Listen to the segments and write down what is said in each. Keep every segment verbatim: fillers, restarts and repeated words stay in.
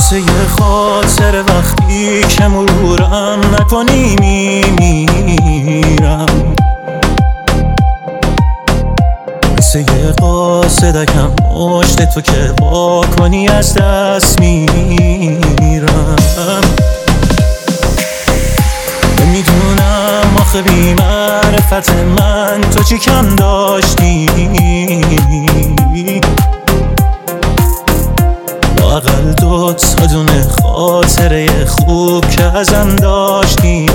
مثل یه خاطر وقتی که مرورم نکنی میمیرم، مثل یه قاصدکم مشت تو که با کنی از دست میرم. نمیدونم آخه بی معرفت من تو چی کم داشتی، لااقل دو تا دونه خاطره خوب که ازم داشتی.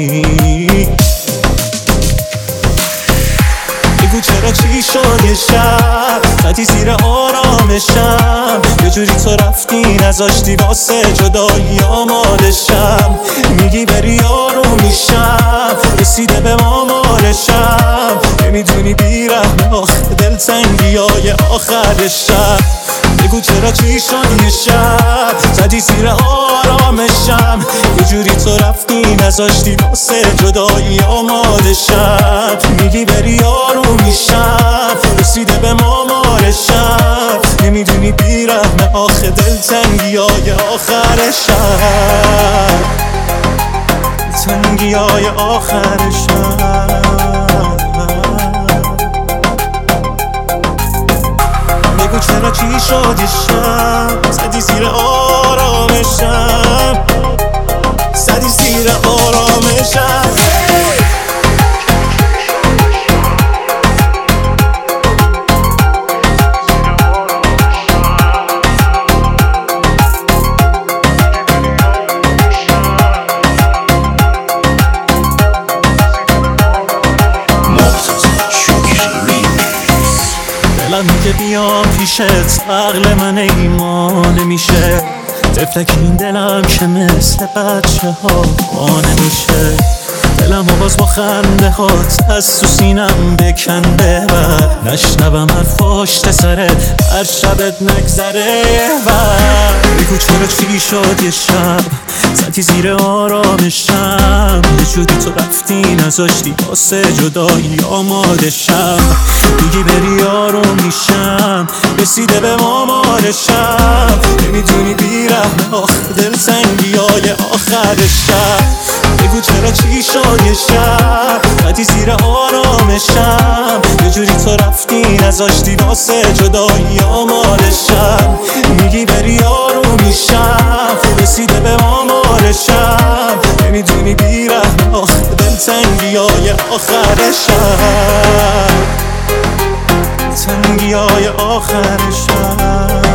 بگو چرا چی شد یه شب زدی زیر آرامشم، یه جوری تو رفتی نذاشتی واسه جدایی آمادشم. میگی بری آروم میشم، رسیده به مامارشم، نمیدونی بیرحم آخه دلتنگی های آخر شب. بگو چرا چی شد یه شب زدی زیر آرامشم، یه جوری تو رفتی نذاشتی واسه جدایی آمادشم. میگی بری آروم میشم، رسیده به مامارشم، نمیدونی بیرحم آخه دلتنگی های آخر شب، تنگی های آخر شب. بگو چرا چی شد یه شب زدی زیر آرامشم، زدی زیر آرامشم. دلم میگه بیام پیشت، عقل من ایمان نمیشه، طفلک این دلم که مثل بچه ها خانه میشه. دلم باز با خنده هات از تو سینم بکنده و نشنوم حرفاش سرت هر شبت نگذره. و بگو چرا چی شد یه شب زدی زیر آرامشم، یه جوری تو رفتی نذاشتی واسه جدایی آمادشم. میگی بری آروم میشم، رسیده به مامارشم، نمیدونی بیرحم آخه دلتنگی های آخر شب. بگو چرا چی شد یه شب زدی زیر آرامشم، یه جوری تو رفتی نذاشتی واسه جدایی آمادشم. میگی بری آروم میشم، رسیده به مامارشم، نمیدونی بیرحم آخه دلتنگی های آخر شب، تنگی های آخر شب.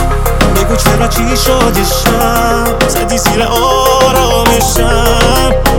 بگو چرا چی شد یه شب زدی زیر آرامشم،